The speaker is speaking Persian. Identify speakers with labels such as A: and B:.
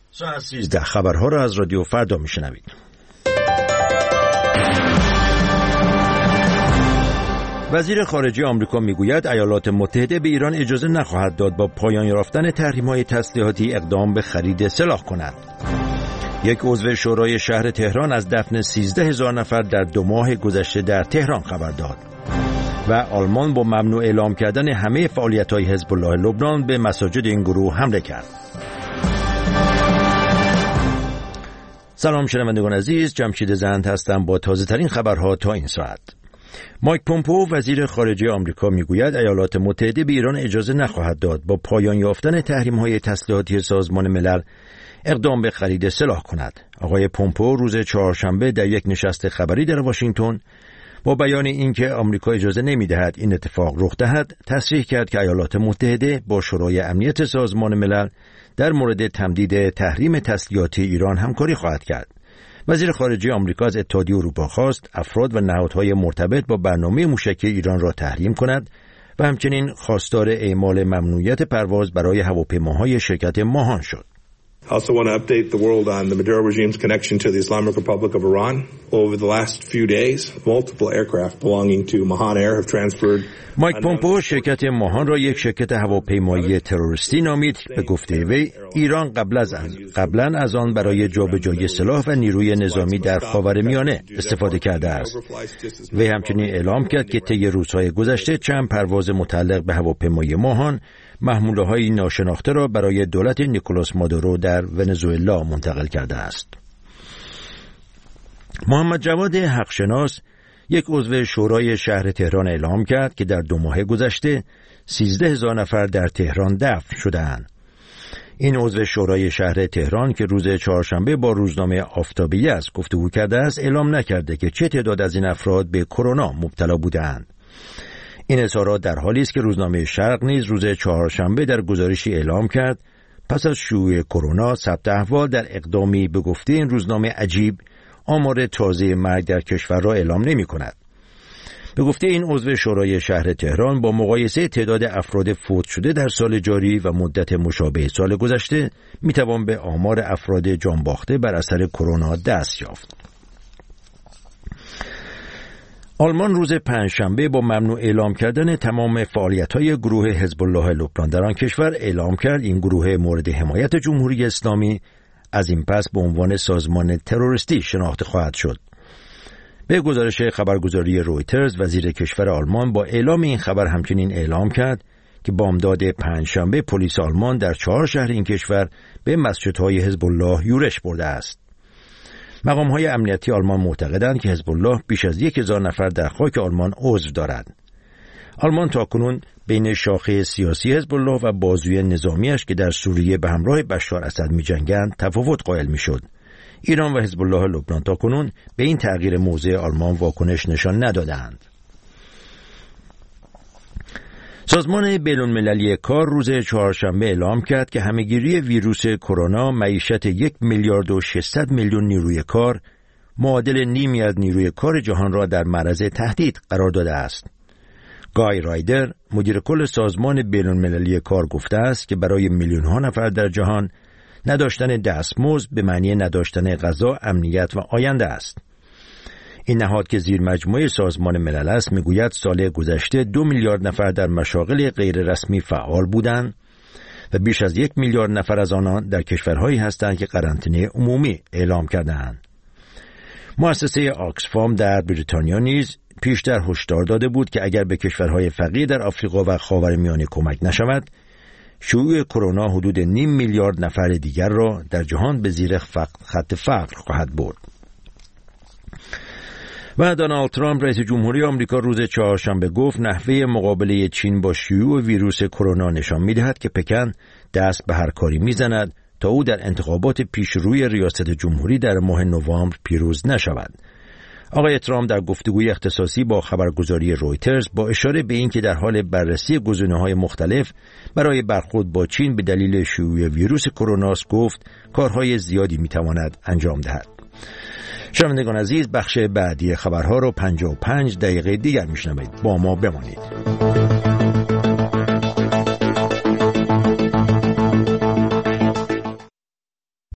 A: ساعت 13 خبرها را از رادیو فردا میشنوید. وزیر خارجه آمریکا میگوید ایالات متحده به ایران اجازه نخواهد داد با پایان یافتن تحریم‌های تسلیحاتی اقدام به خرید سلاح کند. یک عضو شورای شهر تهران از دفن 13,000 نفر در 2 ماه گذشته در تهران خبر داد. و آلمان با ممنوع اعلام کردن همه فعالیت‌های حزب الله لبنان به مساجد این گروه حمله کرد. سلام شنوندگان عزیز، جمشید زند هستم با تازه‌ترین خبرها تا این ساعت. مایک پومپئو وزیر خارجه آمریکا میگوید ایالات متحده به ایران اجازه نخواهد داد با پایان یافتن تحریم‌های تسلیحاتی سازمان ملل اقدام به خرید سلاح کند. آقای پومپئو روز چهارشنبه در یک نشست خبری در واشنگتن با بیان اینکه آمریکا اجازه نمی‌دهد این اتفاق رخ دهد، تصریح کرد که ایالات متحده با شورای امنیت سازمان ملل در مورد تمدید تحریم تسلیحاتی ایران همکاری خواهد کرد. وزیر خارجه آمریکا از اتحادیه اروپا خواست افراد و نهادهای مرتبط با برنامه موشکی ایران را تحریم کند و همچنین خواستار اعمال ممنوعیت پرواز برای هواپیماهای شرکت ماهان شد.
B: I also want to update the world on the Maduro regime's connection to the Islamic Republic of Iran. Over the last few days, multiple aircraft belonging to Mahan Air have transferred.
A: مایک پومپئو شرکت ماهان را یک شرکت هواپیمایی تروریستی نامید. به گفته وی ایران قبلا از آن برای جابجایی سلاح و نیروی نظامی در خاورمیانه استفاده کرده است. وی همچنین اعلام کرد که طی روزهای گذشته چند پرواز متعلق به هواپیمای ماهان محموله‌های ناشناخته را برای دولت نیکولاس مادورو در ونزوئلا منتقل کرده است. محمد جواد حقشناس یک عضو شورای شهر تهران اعلام کرد که در 2 ماه گذشته 13,000 نفر در تهران دفن شده‌اند. این عضو شورای شهر تهران که روز چهارشنبه با روزنامه آفتابیه است گفتگو کرده است، اعلام نکرده که چه تعداد از این افراد به کرونا مبتلا بودند. این اظهارات در حالی است که روزنامه شرق نیز روز چهارشنبه در گزارشی اعلام کرد پس از شیوع کرونا ثبت احوال در اقدامی به گفته این روزنامه عجیب آمار تازه مرگ در کشور را اعلام نمی کند. به گفته این عضو شورای شهر تهران با مقایسه تعداد افراد فوت شده در سال جاری و مدت مشابه سال گذشته می توان به آمار افراد جان باخته بر اثر کرونا دست یافت. آلمان روز پنجشنبه با ممنوع اعلام کردن تمام فعالیت‌های گروه حزب الله لبنان در آن کشور اعلام کرد این گروه مورد حمایت جمهوری اسلامی از این پس به عنوان سازمان تروریستی شناخته خواهد شد. به گزارش خبرگزاری رویترز وزیر کشور آلمان با اعلام این خبر همچنین اعلام کرد که بامداد پنجشنبه پلیس آلمان در 4 شهر این کشور به مسجدهای حزب الله یورش برده است. مقام‌های امنیتی آلمان معتقدند که حزب الله بیش از 1,000 نفر در خاک آلمان عضو دارد. آلمان تاکنون بین شاخه سیاسی حزب الله و بازوی نظامیش که در سوریه به همراه بشار اسد می‌جنگند تفاوت قائل می‌شد. ایران و حزب الله لبنان تاکنون به این تغییر موضع آلمان واکنش نشان ندادند. سازمان بین‌المللی کار روز چهارشنبه اعلام کرد که همه‌گیری ویروس کرونا معیشت 1,600,000,000 نیروی کار معادل نیمی از نیروی کار جهان را در معرض تهدید قرار داده است. گای رایدر مدیر کل سازمان بین‌المللی کار گفته است که برای میلیون‌ها نفر در جهان نداشتن دستمزد به معنی نداشتن غذا، امنیت و آینده است. این نهاد که زیر مجموعه سازمان ملل است میگوید سال گذشته 2 میلیارد نفر در مشاغل غیر رسمی فعال بودند و بیش از 1 میلیارد نفر از آنان در کشورهایی هستند که قرنطینه عمومی اعلام کرده‌اند. مؤسسه آکسفام در بریتانیا نیز پیشتر هشدار داده بود که اگر به کشورهای فقیر در آفریقا و خاورمیانه کمک نشود، شیوع کرونا حدود 0.5 میلیارد نفر دیگر را در جهان به زیر خط فقر خواهد برد. و دونالد ترامپ رئیس جمهوری آمریکا روز چهارشنبه گفت نحوه مقابله چین با شیوع ویروس کرونا نشان می‌دهد که پکن دست به هر کاری می‌زند تا او در انتخابات پیشروی ریاست جمهوری در ماه نوامبر پیروز نشود. آقای ترامپ در گفتگوی اختصاصی با خبرگزاری رویترز با اشاره به اینکه در حال بررسی گزینه‌های مختلف برای برخورد با چین به دلیل شیوع ویروس کرونا است گفت کارهای زیادی می‌تواند انجام دهد. شنوندگان عزیز، بخش بعدی خبرها رو 55 دقیقه دیگر میشنوید. با ما بمانید.